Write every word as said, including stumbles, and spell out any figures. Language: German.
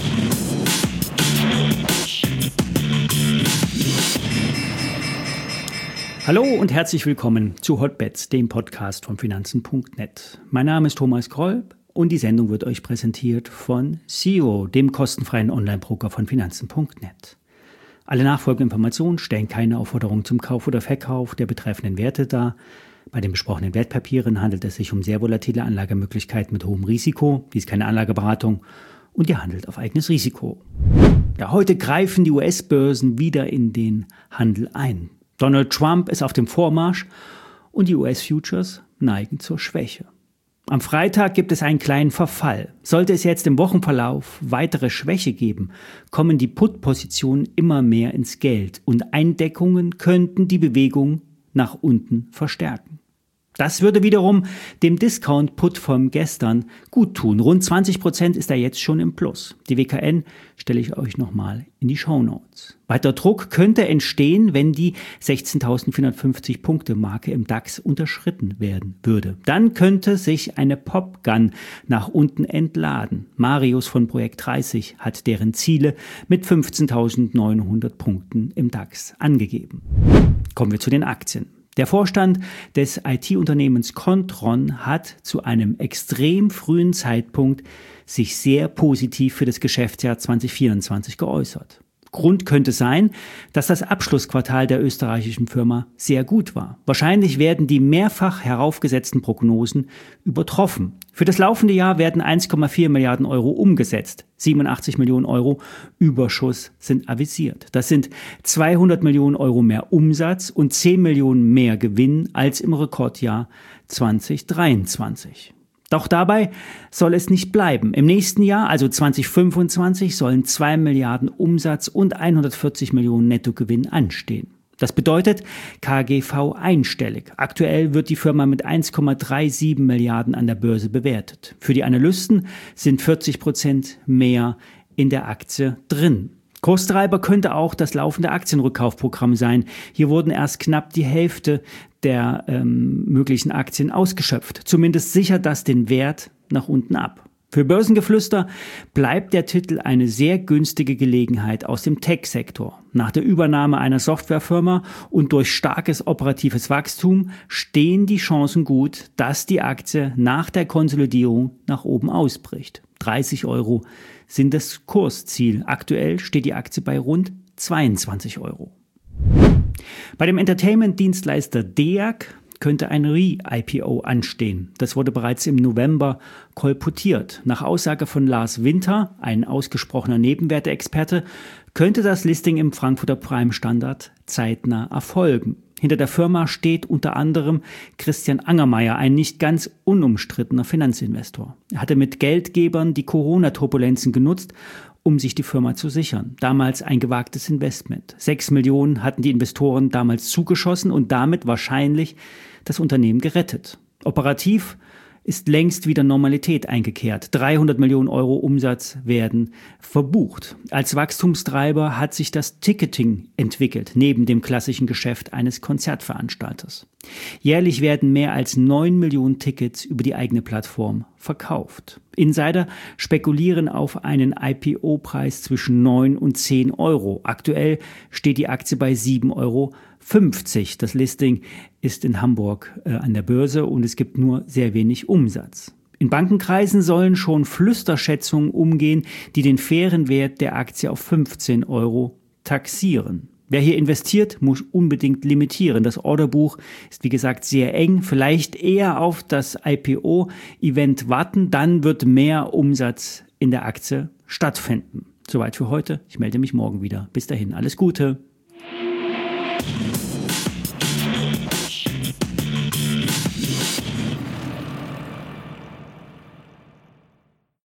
Hallo und herzlich willkommen zu Hotbets, dem Podcast von Finanzen Punkt net. Mein Name ist Thomas Kolb und die Sendung wird euch präsentiert von S E O, dem kostenfreien Online-Broker von Finanzen Punkt net. Alle nachfolgenden Informationen stellen keine Aufforderung zum Kauf oder Verkauf der betreffenden Werte dar. Bei den besprochenen Wertpapieren handelt es sich um sehr volatile Anlagemöglichkeiten mit hohem Risiko. Dies ist keine Anlageberatung und ihr handelt auf eigenes Risiko. Ja, heute greifen die U S-Börsen wieder in den Handel ein. Donald Trump ist auf dem Vormarsch und die U S-Futures neigen zur Schwäche. Am Freitag gibt es einen kleinen Verfall. Sollte es jetzt im Wochenverlauf weitere Schwäche geben, kommen die Put-Positionen immer mehr ins Geld und Eindeckungen könnten die Bewegung nach unten verstärken. Das würde wiederum dem Discount-Put vom gestern gut tun. Rund zwanzig Prozent ist er jetzt schon im Plus. Die W K N stelle ich euch nochmal in die Shownotes. Weiter Druck könnte entstehen, wenn die sechzehntausendvierhundertfünfzig Punkte Marke im DAX unterschritten werden würde. Dann könnte sich eine Popgun nach unten entladen. Marius von Projekt dreißig hat deren Ziele mit fünfzehntausendneunhundert Punkten im DAX angegeben. Kommen wir zu den Aktien. Der Vorstand des I T-Unternehmens Kontron hat zu einem extrem frühen Zeitpunkt sich sehr positiv für das Geschäftsjahr zwanzig vierundzwanzig geäußert. Grund könnte sein, dass das Abschlussquartal der österreichischen Firma sehr gut war. Wahrscheinlich werden die mehrfach heraufgesetzten Prognosen übertroffen. Für das laufende Jahr werden eins Komma vier Milliarden Euro umgesetzt. siebenundachtzig Millionen Euro Überschuss sind avisiert. Das sind zweihundert Millionen Euro mehr Umsatz und zehn Millionen mehr Gewinn als im Rekordjahr zwanzig dreiundzwanzig. Doch dabei soll es nicht bleiben. Im nächsten Jahr, also zwanzig fünfundzwanzig, sollen zwei Milliarden Umsatz und hundertvierzig Millionen Nettogewinn anstehen. Das bedeutet K G V einstellig. Aktuell wird die Firma mit eins Komma siebenunddreißig Milliarden an der Börse bewertet. Für die Analysten sind vierzig Prozent mehr in der Aktie drin. Kurstreiber könnte auch das laufende Aktienrückkaufprogramm sein. Hier wurden erst knapp die Hälfte der ähm, möglichen Aktien ausgeschöpft. Zumindest sichert das den Wert nach unten ab. Für Börsengeflüster bleibt der Titel eine sehr günstige Gelegenheit aus dem Tech-Sektor. Nach der Übernahme einer Softwarefirma und durch starkes operatives Wachstum stehen die Chancen gut, dass die Aktie nach der Konsolidierung nach oben ausbricht. dreißig Euro sind das Kursziel. Aktuell steht die Aktie bei rund zweiundzwanzig Euro. Bei dem Entertainment-Dienstleister D E A C könnte ein Re-I P O anstehen. Das wurde bereits im November kolportiert. Nach Aussage von Lars Winter, ein ausgesprochener Nebenwerteexperte, könnte das Listing im Frankfurter Prime Standard zeitnah erfolgen. Hinter der Firma steht unter anderem Christian Angermayer, ein nicht ganz unumstrittener Finanzinvestor. Er hatte mit Geldgebern die Corona-Turbulenzen genutzt, um sich die Firma zu sichern. Damals ein gewagtes Investment. Sechs Millionen hatten die Investoren damals zugeschossen und damit wahrscheinlich das Unternehmen gerettet. Operativ ist längst wieder Normalität eingekehrt. dreihundert Millionen Euro Umsatz werden verbucht. Als Wachstumstreiber hat sich das Ticketing entwickelt, neben dem klassischen Geschäft eines Konzertveranstalters. Jährlich werden mehr als neun Millionen Tickets über die eigene Plattform verkauft. Insider spekulieren auf einen I P O-Preis zwischen neun und zehn Euro. Aktuell steht die Aktie bei sieben Euro fünfzig. Das Listing ist in Hamburg äh, an der Börse und es gibt nur sehr wenig Umsatz. In Bankenkreisen sollen schon Flüsterschätzungen umgehen, die den fairen Wert der Aktie auf fünfzehn Euro taxieren. Wer hier investiert, muss unbedingt limitieren. Das Orderbuch ist wie gesagt sehr eng. Vielleicht eher auf das I P O-Event warten, dann wird mehr Umsatz in der Aktie stattfinden. Soweit für heute. Ich melde mich morgen wieder. Bis dahin, alles Gute.